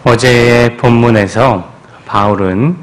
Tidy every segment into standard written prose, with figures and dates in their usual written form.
어제의 본문에서 바울은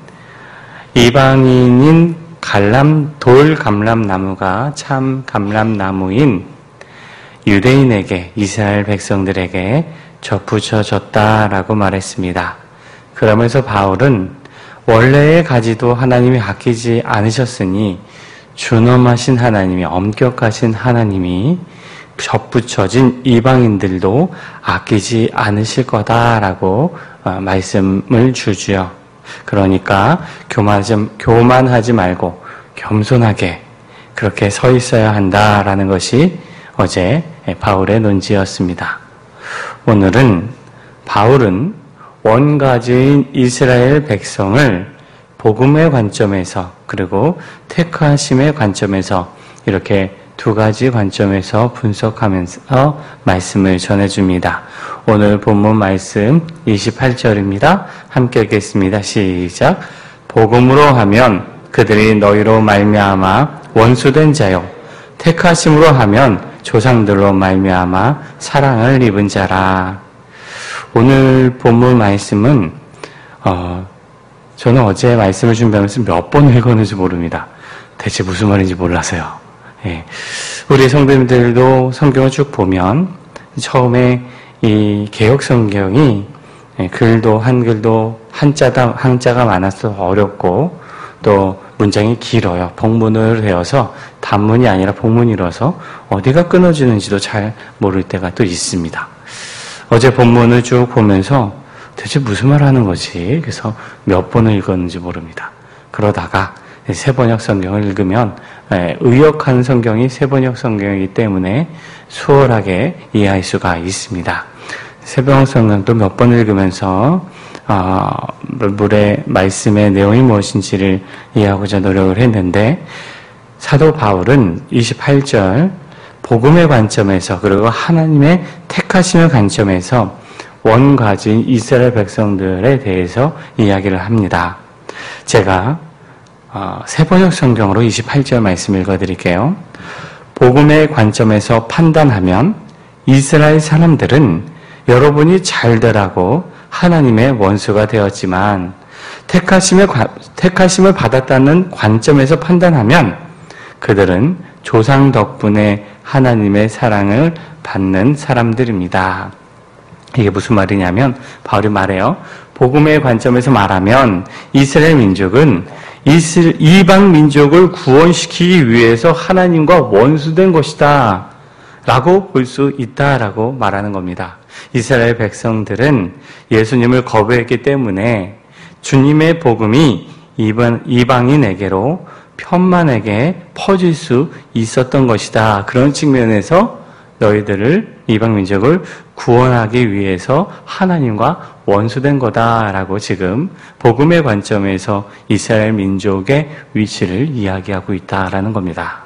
이방인인 돌 감람나무가 참 감람나무인 유대인에게, 이스라엘 백성들에게 접붙여졌다라고 말했습니다. 그러면서 바울은 원래의 가지도 하나님이 아끼지 않으셨으니 준엄하신 하나님이, 엄격하신 하나님이 접붙여진 이방인들도 아끼지 않으실 거다라고 말씀을 주지요. 그러니까 교만하지 말고 겸손하게 그렇게 서 있어야 한다라는 것이 어제 바울의 논지였습니다. 오늘은 바울은 원가주인 이스라엘 백성을 복음의 관점에서, 그리고 택하심의 관점에서, 이렇게 두 가지 관점에서 분석하면서 말씀을 전해줍니다. 오늘 본문 말씀 28절입니다. 함께 읽겠습니다. 시작. 복음으로 하면 그들이 너희로 말미암아 원수된 자요, 택하심으로 하면 조상들로 말미암아 사랑을 입은 자라. 오늘 본문 말씀은 저는 어제 말씀을 준비하면서 몇 번 읽었는지 모릅니다. 대체 무슨 말인지 몰라서요. 우리 성도님들도 성경을 쭉 보면 처음에 이 개역 성경이 글도 한글도 한자가 많아서 어렵고 또 문장이 길어요. 복문을 해서 단문이 아니라 복문이라서 어디가 끊어지는지도 잘 모를 때가 또 있습니다. 어제 본문을 쭉 보면서 대체 무슨 말 하는 거지? 그래서 몇 번을 읽었는지 모릅니다. 그러다가 세번역 성경을 읽으면 의역한 성경이 세번역 성경이기 때문에 수월하게 이해할 수가 있습니다. 세번역 성경도 몇 번 읽으면서 물의 말씀의 내용이 무엇인지를 이해하고자 노력을 했는데, 사도 바울은 28절 복음의 관점에서, 그리고 하나님의 택하심의 관점에서 원가진 이스라엘 백성들에 대해서 이야기를 합니다. 제가 세번역 성경으로 28절 말씀 읽어드릴게요. 복음의 관점에서 판단하면 이스라엘 사람들은 여러분이 잘되라고 하나님의 원수가 되었지만, 택하심을 받았다는 관점에서 판단하면 그들은 조상 덕분에 하나님의 사랑을 받는 사람들입니다. 이게 무슨 말이냐면, 바울이 말해요. 복음의 관점에서 말하면 이스라엘 민족은 이방 민족을 구원시키기 위해서 하나님과 원수된 것이다 라고 볼 수 있다라고 말하는 겁니다. 이스라엘 백성들은 예수님을 거부했기 때문에 주님의 복음이 이방인에게로 편만하게 퍼질 수 있었던 것이다. 그런 측면에서 너희들을, 이방 민족을 구원하기 위해서 하나님과 원수된 거다라고 지금 복음의 관점에서 이스라엘 민족의 위치를 이야기하고 있다라는 겁니다.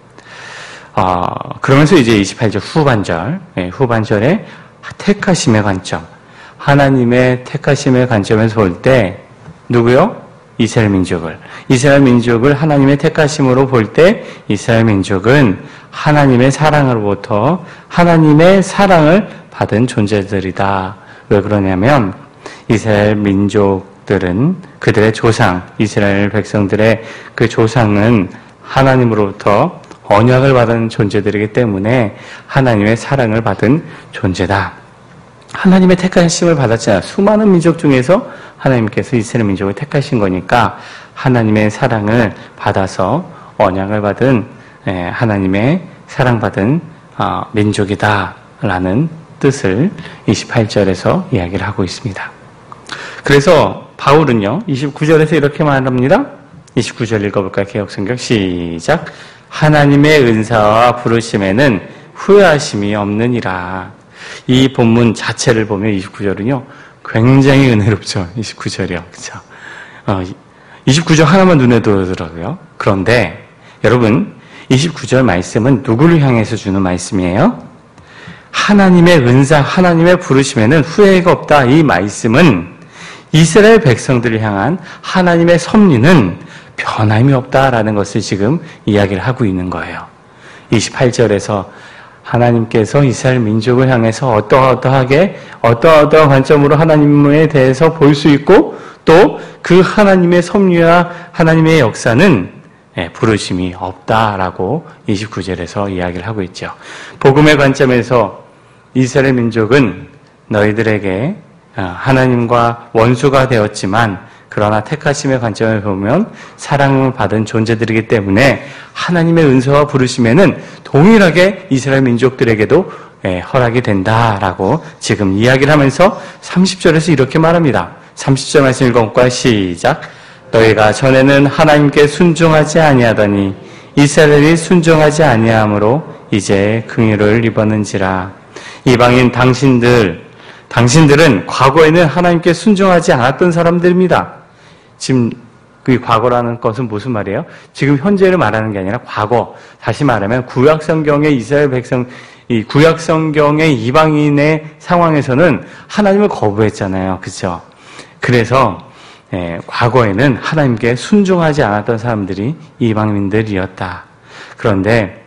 그러면서 이제 28절 후반절에 택하심의 관점, 하나님의 택하심의 관점에서 볼 때 누구요? 이스라엘 민족을 하나님의 택하심으로 볼 때 이스라엘 민족은 하나님의 사랑으로부터 하나님의 사랑을 받은 존재들이다. 왜 그러냐면 이스라엘 민족들은 그들의 조상, 이스라엘 백성들의 그 조상은 하나님으로부터 언약을 받은 존재들이기 때문에 하나님의 사랑을 받은 존재다. 하나님의 택하심을 받았잖아요. 수많은 민족 중에서 하나님께서 이스라엘 민족을 택하신 거니까 하나님의 사랑을 받아서 언약을 받은 하나님의 사랑받은 민족이다라는 뜻을 28절에서 이야기를 하고 있습니다. 그래서 바울은요, 29절에서 이렇게 말합니다. 29절 읽어볼까요? 개역성경 시작. 하나님의 은사와 부르심에는 후회하심이 없느니라. 이 본문 자체를 보면 29절은요, 굉장히 은혜롭죠. 29절이요. 그쵸? 29절 하나만 눈에 들어오더라고요. 그런데 여러분, 29절 말씀은 누구를 향해서 주는 말씀이에요? 하나님의 은사, 하나님의 부르심에는 후회가 없다. 이 말씀은 이스라엘 백성들을 향한 하나님의 섭리는 변함이 없다라는 것을 지금 이야기를 하고 있는 거예요. 28절에서 하나님께서 이스라엘 민족을 향해서 어떠어떠하게 어떠어떠한 관점으로 하나님에 대해서 볼 수 있고 또 그 하나님의 섭리와 하나님의 역사는 부르심이 없다라고 29절에서 이야기를 하고 있죠. 복음의 관점에서 이스라엘 민족은 너희들에게 하나님과 원수가 되었지만 그러나 택하심의 관점을 보면 사랑을 받은 존재들이기 때문에 하나님의 은사와 부르심에는 동일하게 이스라엘 민족들에게도 허락이 된다라고 지금 이야기를 하면서 30절에서 이렇게 말합니다. 30절 말씀 읽어볼까요? 시작. 너희가 전에는 하나님께 순종하지 아니하더니 이스라엘이 순종하지 아니함으로 이제 긍휼을 입었는지라. 이방인 당신들은 과거에는 하나님께 순종하지 않았던 사람들입니다. 지금 그 과거라는 것은 무슨 말이에요? 지금 현재를 말하는 게 아니라 과거. 다시 말하면 구약 성경의 이스라엘 백성, 이 구약 성경의 이방인의 상황에서는 하나님을 거부했잖아요. 그렇죠? 그래서 과거에는 하나님께 순종하지 않았던 사람들이 이방인들이었다. 그런데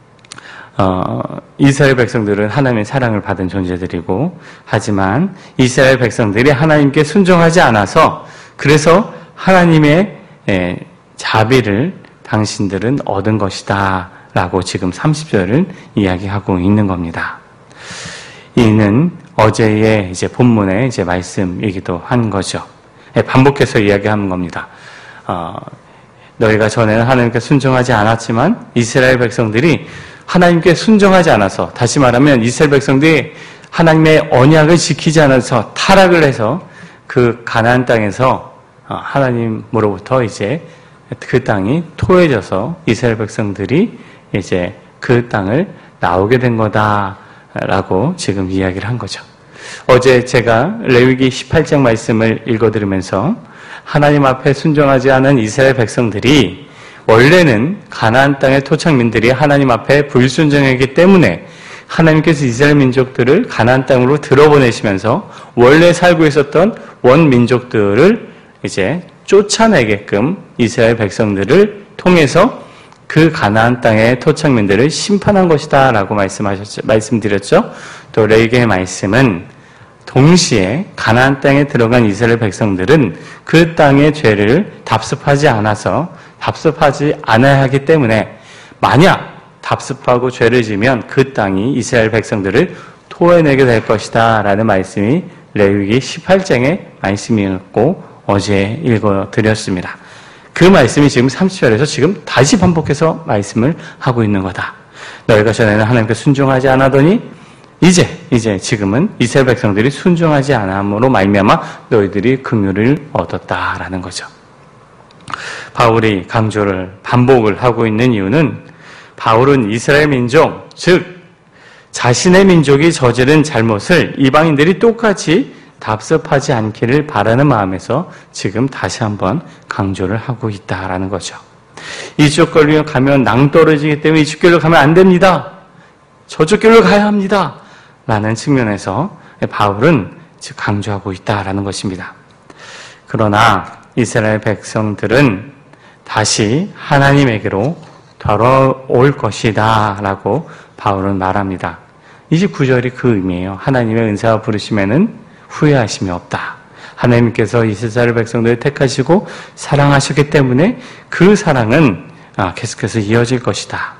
이스라엘 백성들은 하나님의 사랑을 받은 존재들이고 하지만 이스라엘 백성들이 하나님께 순종하지 않아서 그래서 하나님의 자비를 당신들은 얻은 것이다 라고 지금 30절을 이야기하고 있는 겁니다. 이는 어제의 이제 본문의 이제 말씀이기도 한 거죠. 반복해서 이야기하는 겁니다. 너희가 전에는 하나님께 순종하지 않았지만 이스라엘 백성들이 하나님께 순종하지 않아서, 다시 말하면 이스라엘 백성들이 하나님의 언약을 지키지 않아서 타락을 해서 그 가나안 땅에서 하나님으로부터 이제 그 땅이 토해져서 이스라엘 백성들이 이제 그 땅을 나오게 된 거다라고 지금 이야기를 한 거죠. 어제 제가 레위기 18장 말씀을 읽어드리면서 하나님 앞에 순종하지 않은 이스라엘 백성들이 원래는 가나안 땅의 토착민들이 하나님 앞에 불순종했기 때문에 하나님께서 이스라엘 민족들을 가나안 땅으로 들어보내시면서 원래 살고 있었던 원민족들을 이제 쫓아내게끔 이스라엘 백성들을 통해서 그 가나안 땅의 토착민들을 심판한 것이다 라고 말씀드렸죠. 또 레위기의 말씀은 동시에 가나안 땅에 들어간 이스라엘 백성들은 그 땅의 죄를 답습하지 않아야 하기 때문에 만약 답습하고 죄를 지면 그 땅이 이스라엘 백성들을 토해내게 될 것이다 라는 말씀이 레위기 18장의 말씀이었고 어제 읽어드렸습니다. 그 말씀이 지금 30절에서 지금 다시 반복해서 말씀을 하고 있는 거다. 너희가 전에는 하나님께 순종하지 않았더니 이제 지금은 이스라엘 백성들이 순종하지 않음으로 말미암아 너희들이 긍휼을 얻었다라는 거죠. 바울이 강조를 반복을 하고 있는 이유는 바울은 이스라엘 민족, 즉 자신의 민족이 저지른 잘못을 이방인들이 똑같이 답습하지 않기를 바라는 마음에서 지금 다시 한번 강조를 하고 있다라는 거죠. 이쪽 길로 가면 낭떠러지기 때문에 이쪽 길로 가면 안 됩니다. 저쪽 길로 가야 합니다. 라는 측면에서 바울은 즉 강조하고 있다라는 것입니다. 그러나 이스라엘 백성들은 다시 하나님에게로 돌아올 것이다 라고 바울은 말합니다. 29절이 그 의미예요. 하나님의 은사와 부르심에는 후회하심이 없다. 하나님께서 이스라엘 백성들을 택하시고 사랑하셨기 때문에 그 사랑은 계속해서 이어질 것이다.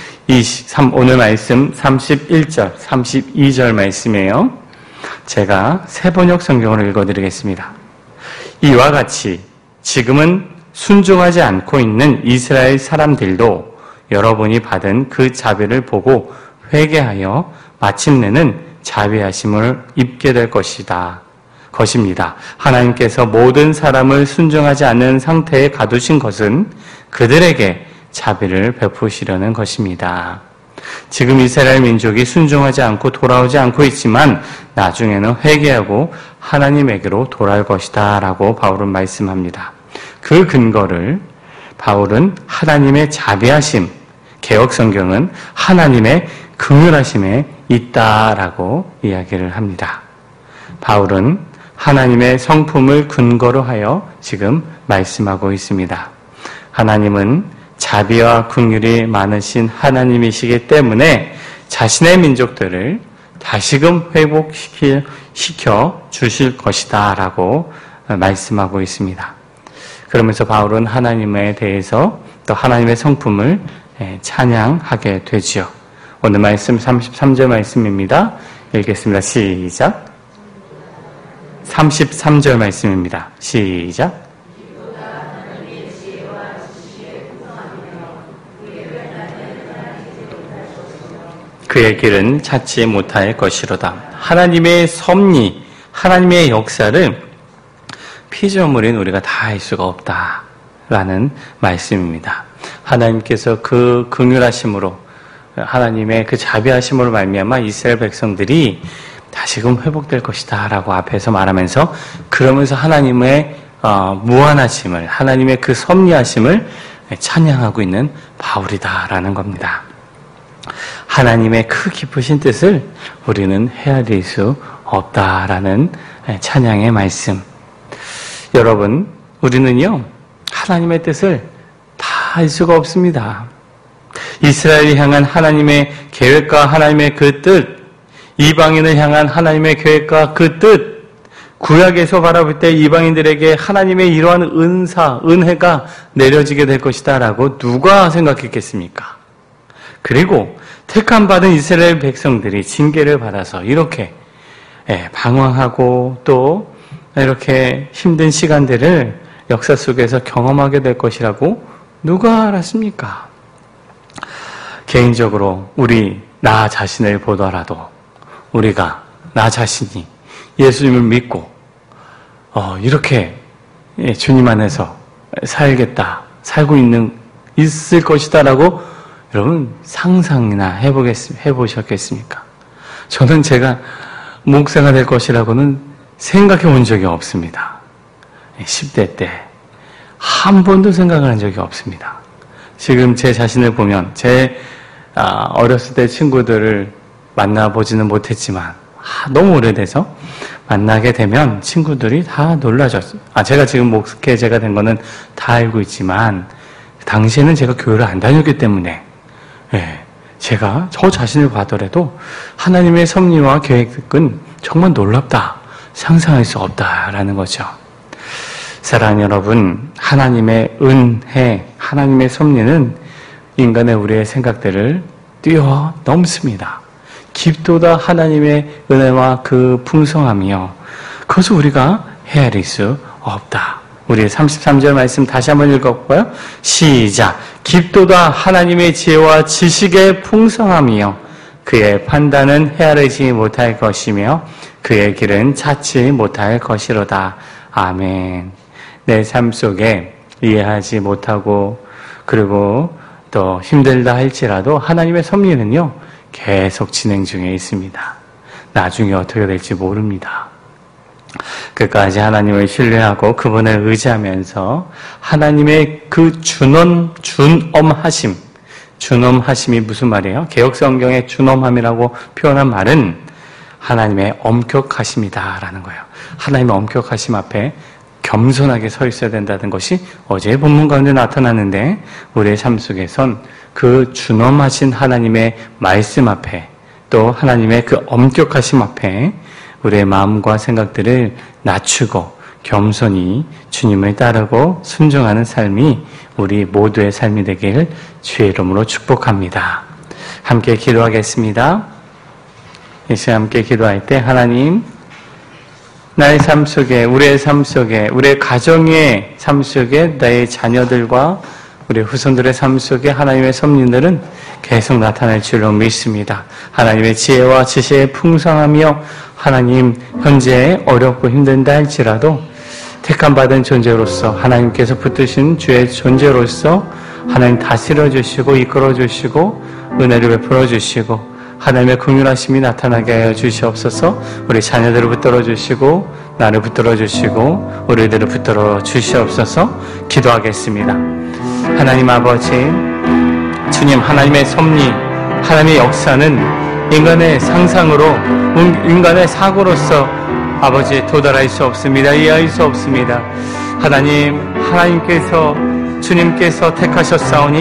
오늘 말씀 31절, 32절 말씀이에요. 제가 새번역 성경으로 읽어드리겠습니다. 이와 같이 지금은 순종하지 않고 있는 이스라엘 사람들도 여러분이 받은 그 자비를 보고 회개하여 마침내는 자비하심을 입게 될 것입니다. 하나님께서 모든 사람을 순종하지 않는 상태에 가두신 것은 그들에게 자비를 베푸시려는 것입니다. 지금 이스라엘 민족이 순종하지 않고 돌아오지 않고 있지만 나중에는 회개하고 하나님에게로 돌아올 것이다 라고 바울은 말씀합니다. 그 근거를 바울은 하나님의 자비하심, 개역성경은 하나님의 긍휼하심에 있다라고 이야기를 합니다. 바울은 하나님의 성품을 근거로 하여 지금 말씀하고 있습니다. 하나님은 자비와 긍휼이 많으신 하나님이시기 때문에 자신의 민족들을 다시금 회복시켜 주실 것이다 라고 말씀하고 있습니다. 그러면서 바울은 하나님에 대해서 또 하나님의 성품을 찬양하게 되지요. 오늘 말씀 33절 말씀입니다. 읽겠습니다. 시작. 33절 말씀입니다. 시작. 그의 길은 찾지 못할 것이로다. 하나님의 섭리, 하나님의 역사를 피조물인 우리가 다 알 수가 없다라는 말씀입니다. 하나님께서 그 긍휼하심으로, 하나님의 그 자비하심으로 말미암아 이스라엘 백성들이 다시금 회복될 것이다 라고 앞에서 말하면서, 그러면서 하나님의 무한하심을, 하나님의 그 섭리하심을 찬양하고 있는 바울이다라는 겁니다. 하나님의 그 깊으신 뜻을 우리는 헤아릴 수 없다라는 찬양의 말씀. 여러분, 우리는요, 하나님의 뜻을 다 알 수가 없습니다. 이스라엘을 향한 하나님의 계획과 하나님의 그 뜻, 이방인을 향한 하나님의 계획과 그 뜻, 구약에서 바라볼 때 이방인들에게 하나님의 이러한 은혜가 내려지게 될 것이다 라고 누가 생각했겠습니까? 그리고 택함 받은 이스라엘 백성들이 징계를 받아서 이렇게 방황하고 또 이렇게 힘든 시간들을 역사 속에서 경험하게 될 것이라고 누가 알았습니까? 개인적으로 나 자신을 보더라도 우리가 나 자신이 예수님을 믿고 이렇게 주님 안에서 살고 있을 것이다라고 여러분 상상이나 해보셨겠습니까? 저는 제가 목사가 될 것이라고는 생각해 본 적이 없습니다. 10대 때 한 번도 생각을 한 적이 없습니다. 지금 제 자신을 보면 어렸을 때 친구들을 만나보지는 못했지만 너무 오래돼서 만나게 되면 친구들이 다 놀라셨어요. 제가 지금 목회자가 된 거는 다 알고 있지만 당시에는 제가 교회를 안 다녔기 때문에 제가 저 자신을 봐더라도 하나님의 섭리와 계획은 정말 놀랍다, 상상할 수 없다라는 거죠. 사랑하는 여러분, 하나님의 은혜, 하나님의 섭리는 인간의 우리의 생각들을 뛰어넘습니다. 깊도다 하나님의 은혜와 그 풍성함이요, 그것을 우리가 헤아릴 수 없다. 우리 33절 말씀 다시 한번 읽어볼까요? 시작. 깊도다 하나님의 지혜와 지식의 풍성함이요, 그의 판단은 헤아리지 못할 것이며 그의 길은 찾지 못할 것이로다. 아멘. 내 삶 속에 이해하지 못하고 그리고 또 힘들다 할지라도 하나님의 섭리는요, 계속 진행 중에 있습니다. 나중에 어떻게 될지 모릅니다. 끝까지 하나님을 신뢰하고 그분을 의지하면서 하나님의 그 준엄하심이 무슨 말이에요? 개역성경의 준엄함이라고 표현한 말은 하나님의 엄격하심이다라는 거예요. 하나님의 엄격하심 앞에 겸손하게 서 있어야 된다는 것이 어제의 본문 가운데 나타났는데, 우리의 삶 속에선 그 준엄하신 하나님의 말씀 앞에, 또 하나님의 그 엄격하심 앞에 우리의 마음과 생각들을 낮추고 겸손히 주님을 따르고 순종하는 삶이 우리 모두의 삶이 되길 주의 이름으로 축복합니다. 함께 기도하겠습니다. 이 시간 함께 기도할 때, 하나님, 나의 삶 속에, 우리의 삶 속에, 우리의 가정의 삶 속에, 나의 자녀들과 우리 후손들의 삶 속에 하나님의 섭리들은 계속 나타날 줄로 믿습니다. 하나님의 지혜와 지식의 풍성하며 하나님, 현재 어렵고 힘든다 할지라도 택함받은 존재로서, 하나님께서 붙드신 주의 존재로서 하나님 다스려 주시고 이끌어 주시고 은혜를 베풀어 주시고 하나님의 긍휼하심이 나타나게 하여 주시옵소서. 우리 자녀들을 붙들어 주시고 나를 붙들어 주시고 우리들을 붙들어 주시옵소서. 기도하겠습니다. 하나님 아버지, 주님, 하나님의 섭리, 하나님의 역사는 인간의 상상으로, 인간의 사고로서 아버지 도달할 수 없습니다. 이해할 수 없습니다. 하나님께서 주님께서 택하셨사오니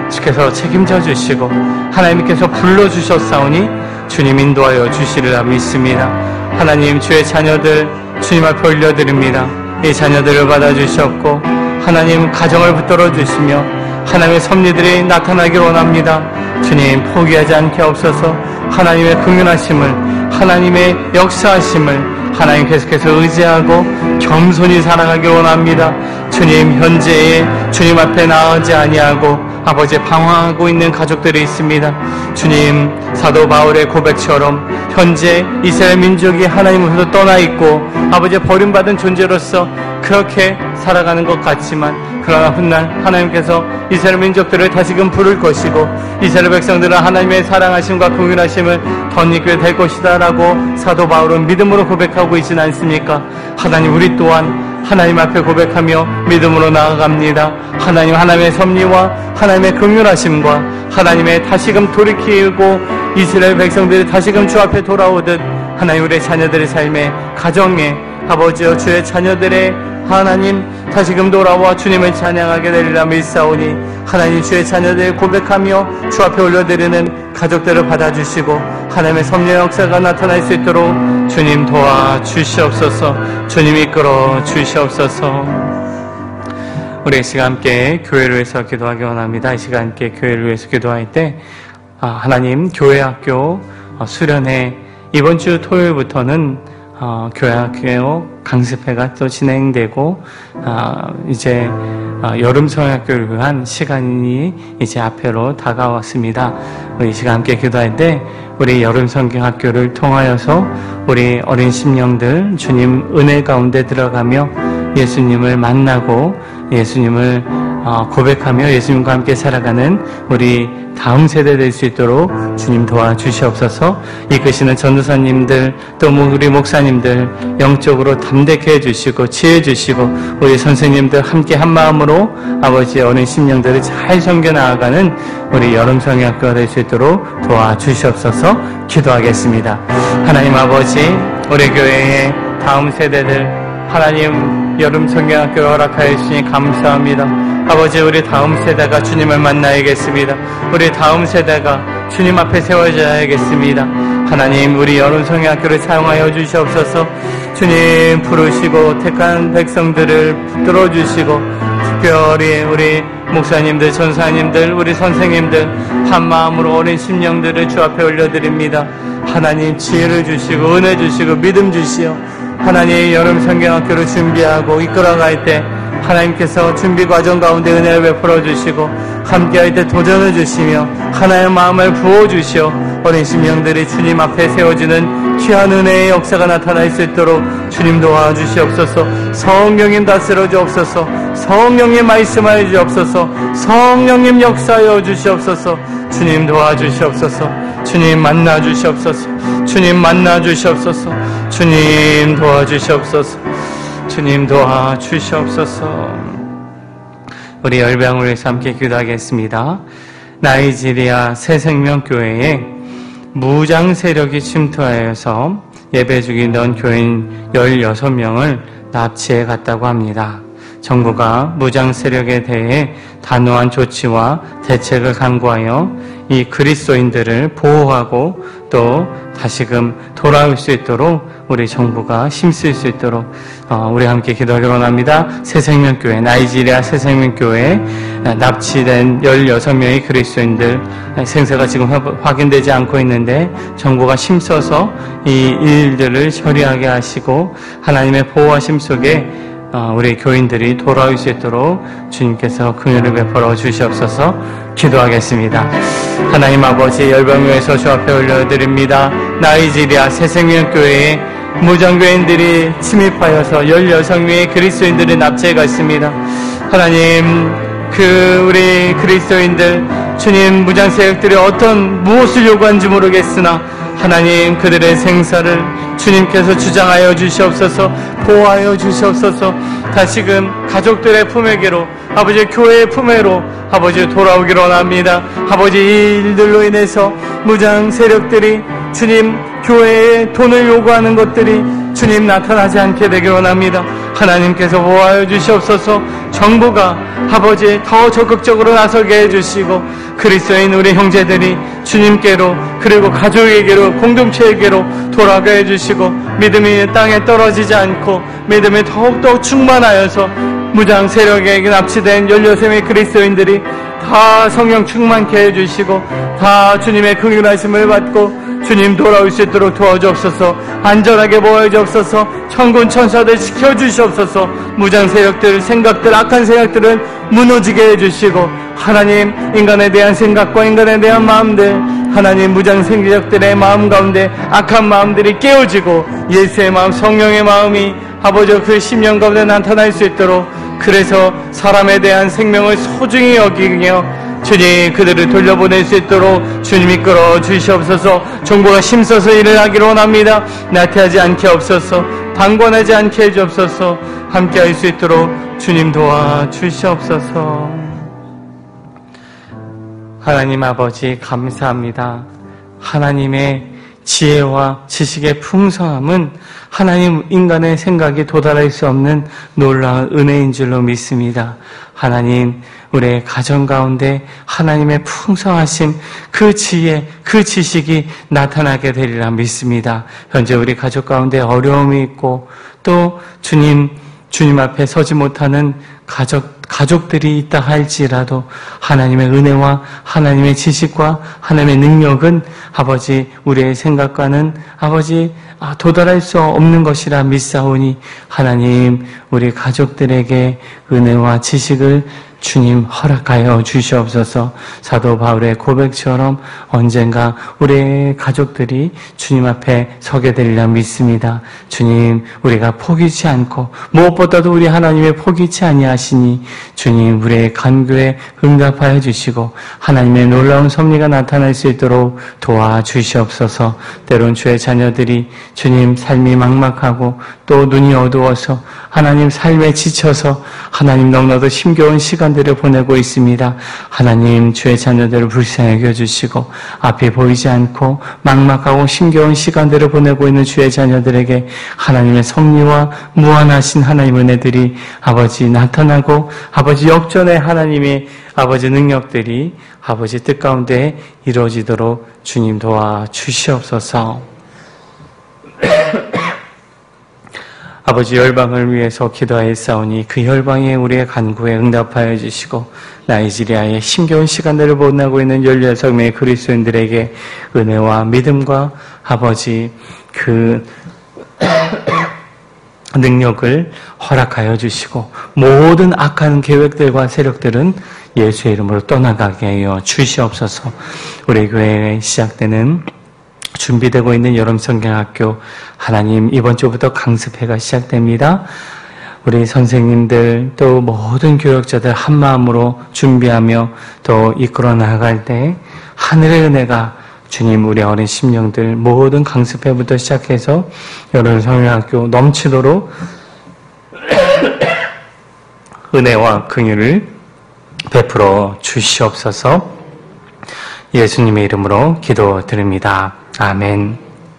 주께서 책임져 주시고 하나님께서 불러주셨사오니 주님 인도하여 주시리라 믿습니다. 하나님, 주의 자녀들 주님 앞에 올려드립니다. 이 자녀들을 받아주셨고 하나님 가정을 붙들어 주시며 하나님의 섭리들이 나타나길 원합니다. 주님, 포기하지 않게 없어서 하나님의 긍휼하심을, 하나님의 역사하심을 하나님 계속해서 의지하고 겸손히 살아가길 원합니다. 주님, 현재에 주님 앞에 나아가지 아니하고 아버지 방황하고 있는 가족들이 있습니다. 주님, 사도 바울의 고백처럼 현재 이스라엘 민족이 하나님으로부터 떠나 있고 아버지 버림받은 존재로서 그렇게 살아가는 것 같지만, 그러나 훗날 하나님께서 이스라엘 민족들을 다시금 부를 것이고 이스라엘 백성들은 하나님의 사랑하심과 긍휼하심을 덧입게 될 것이다 라고 사도 바울은 믿음으로 고백하고 있지는 않습니까? 하나님, 우리 또한 하나님 앞에 고백하며 믿음으로 나아갑니다. 하나님의 섭리와 하나님의 긍휼하심과 하나님의 다시금 돌이키고 이스라엘 백성들이 다시금 주 앞에 돌아오듯 하나님, 우리의 자녀들의 삶에, 가정에 아버지여 주의 자녀들의 하나님 다시금 돌아와 주님을 찬양하게 되리라 믿사오니 하나님, 주의 자녀들 고백하며 주 앞에 올려드리는 가족들을 받아주시고 하나님의 섭리의 역사가 나타날 수 있도록 주님 도와주시옵소서. 주님 이끌어 주시옵소서. 우리 이 시간 함께 교회를 위해서 기도하기 원합니다. 이 시간 함께 교회를 위해서 기도할 때 하나님, 교회학교 수련회 이번 주 토요일부터는 교회학교 강습회가 또 진행되고 이제 여름 성학교를 위한 시간이 이제 앞으로 다가왔습니다. 우리 이 시간 함께 기도할 때 우리 여름 성경학교를 통하여서 우리 어린 심령들 주님 은혜 가운데 들어가며 예수님을 만나고 예수님을 고백하며 예수님과 함께 살아가는 우리 다음 세대 될 수 있도록 주님 도와주시옵소서. 이끄시는 전도사님들 또 우리 목사님들 영적으로 담대케 해주시고 지혜 주시고 우리 선생님들 함께 한 마음으로 아버지의 어린 심령들을 잘 섬겨나가는 우리 여름 성경학교가 될 수 있도록 도와주시옵소서. 기도하겠습니다. 하나님 아버지, 우리 교회의 다음 세대들 하나님 여름 성경학교를 허락하여 주시니 감사합니다. 아버지, 우리 다음 세대가 주님을 만나야겠습니다. 우리 다음 세대가 주님 앞에 세워져야겠습니다. 하나님, 우리 여름 성경학교를 사용하여 주시옵소서. 주님 부르시고 택한 백성들을 붙들어 주시고 특별히 우리 목사님들, 전사님들, 우리 선생님들 한 마음으로 어린 심령들을 주 앞에 올려드립니다. 하나님, 지혜를 주시고 은혜 주시고 믿음 주시오. 하나님, 여름 성경학교를 준비하고 이끌어갈 때 하나님께서 준비 과정 가운데 은혜를 베풀어 주시고 함께할 때 도전을 주시며 하나의 마음을 부어주시어 어린 심령들이 주님 앞에 세워지는 귀한 은혜의 역사가 나타날 수 있도록 주님 도와주시옵소서. 성령님 다스려 주옵소서. 성령님 말씀하여 주옵소서. 성령님 역사하여 주시옵소서. 주님 도와주시옵소서. 주님 만나 주시옵소서. 주님 만나 주시옵소서. 주님 도와주시옵소서. 주님 도와주시옵소서. 우리 열방을 위해서 함께 기도하겠습니다. 나이지리아 새생명교회에 무장 세력이 침투하여서 예배 중이던 교인 16명을 납치해 갔다고 합니다. 정부가 무장 세력에 대해 단호한 조치와 대책을 강구하여 이 그리스도인들을 보호하고 또 다시금 돌아올 수 있도록 우리 정부가 힘쓸 수 있도록 우리 함께 기도하기 원합니다. 새생명교회, 나이지리아 새생명교회에 납치된 16명의 그리스도인들 생사가 지금 확인되지 않고 있는데 정부가 힘써서 이 일들을 처리하게 하시고 하나님의 보호하심 속에 우리 교인들이 돌아올 수 있도록 주님께서 긍휼을 베풀어 주시옵소서. 기도하겠습니다. 하나님 아버지, 열방교회에서 주 앞에 올려드립니다. 나이지리아 새생명교회에 무장교인들이 침입하여서 16명의 그리스도인들을 납치해 갔습니다. 하나님, 우리 그리스도인들 주님 무장세력들이 무엇을 요구하는지 모르겠으나 하나님, 그들의 생사를 주님께서 주장하여 주시옵소서. 보호하여 주시옵소서. 다시금 가족들의 품에게로, 아버지 교회의 품에로 아버지 돌아오기를 원합니다. 아버지, 이 일들로 인해서 무장 세력들이 주님 교회에 돈을 요구하는 것들이 주님 나타나지 않게 되길 원합니다. 하나님께서 보호하여 주시옵소서. 정부가 아버지 더 적극적으로 나서게 해주시고 그리스도인 우리 형제들이 주님께로 그리고 가족에게로 공동체에게로 돌아가게 해주시고 믿음이 땅에 떨어지지 않고 믿음이 더욱더 충만하여서 무장 세력에게 납치된 16명의 그리스도인들이 다 성령 충만케 해주시고 다 주님의 긍휼하심을 받고 주님 돌아올 수 있도록 도와주옵소서. 안전하게 보호해 주옵소서. 천군 천사들 지켜주시옵소서. 무장 세력들 생각들 악한 생각들은 무너지게 해주시고 하나님 인간에 대한 생각과 인간에 대한 마음들 하나님 무장 세력들의 마음 가운데 악한 마음들이 깨어지고 예수의 마음 성령의 마음이 아버지 그 심령 가운데 나타날 수 있도록 그래서 사람에 대한 생명을 소중히 여기며 주님 그들을 돌려보낼 수 있도록 주님 이끌어 주시옵소서. 정부가 힘써서 일을 하기를 원합니다. 나태하지 않게 없어서 방관하지 않게 해주옵소서. 함께 할 수 있도록 주님 도와주시옵소서. 하나님 아버지 감사합니다. 하나님의 지혜와 지식의 풍성함은 하나님 인간의 생각에 도달할 수 없는 놀라운 은혜인 줄로 믿습니다. 하나님 우리의 가정 가운데 하나님의 풍성하심 그 지혜 그 지식이 나타나게 되리라 믿습니다. 현재 우리 가족 가운데 어려움이 있고 또 주님 앞에 서지 못하는 가족들이 있다 할지라도 하나님의 은혜와 하나님의 지식과 하나님의 능력은 아버지 우리의 생각과는 아버지 도달할 수 없는 것이라 믿사오니 하나님 우리 가족들에게 은혜와 지식을 주님 허락하여 주시옵소서. 사도 바울의 고백처럼 언젠가 우리의 가족들이 주님 앞에 서게 되리라 믿습니다. 주님 우리가 포기치 않고 무엇보다도 우리 하나님의 포기치 아니하시니 주님 우리의 간구에 응답하여 주시고 하나님의 놀라운 섭리가 나타날 수 있도록 도와주시옵소서. 때론 주의 자녀들이 주님 삶이 막막하고 또 눈이 어두워서 하나님 삶에 지쳐서 하나님 너무나도 힘겨운 시간들을 보내고 있습니다. 하나님 주의 자녀들을 불쌍히 여겨주시고 앞이 보이지 않고 막막하고 힘겨운 시간들을 보내고 있는 주의 자녀들에게 하나님의 섭리와 무한하신 하나님의 은혜들이 아버지 나타나고 아버지 역전의 하나님의 아버지 능력들이 아버지 뜻 가운데 이루어지도록 주님 도와주시옵소서. 아버지 열방을 위해서 기도하였사오니 그 열방에 우리의 간구에 응답하여 주시고 나이지리아의 힘겨운 시간들을 보내고 있는 16명의 그리스도인들에게 은혜와 믿음과 아버지 그 능력을 허락하여 주시고 모든 악한 계획들과 세력들은 예수의 이름으로 떠나가게 하여 주시옵소서. 우리 교회에 시작되는 준비되고 있는 여름성경학교 하나님 이번 주부터 강습회가 시작됩니다. 우리 선생님들 또 모든 교역자들 한마음으로 준비하며 또 이끌어 나갈 때 하늘의 은혜가 주님 우리 어린 심령들 모든 강습회부터 시작해서 여름성경학교 넘치도록 은혜와 긍휼을 베풀어 주시옵소서. 예수님의 이름으로 기도드립니다. 아멘.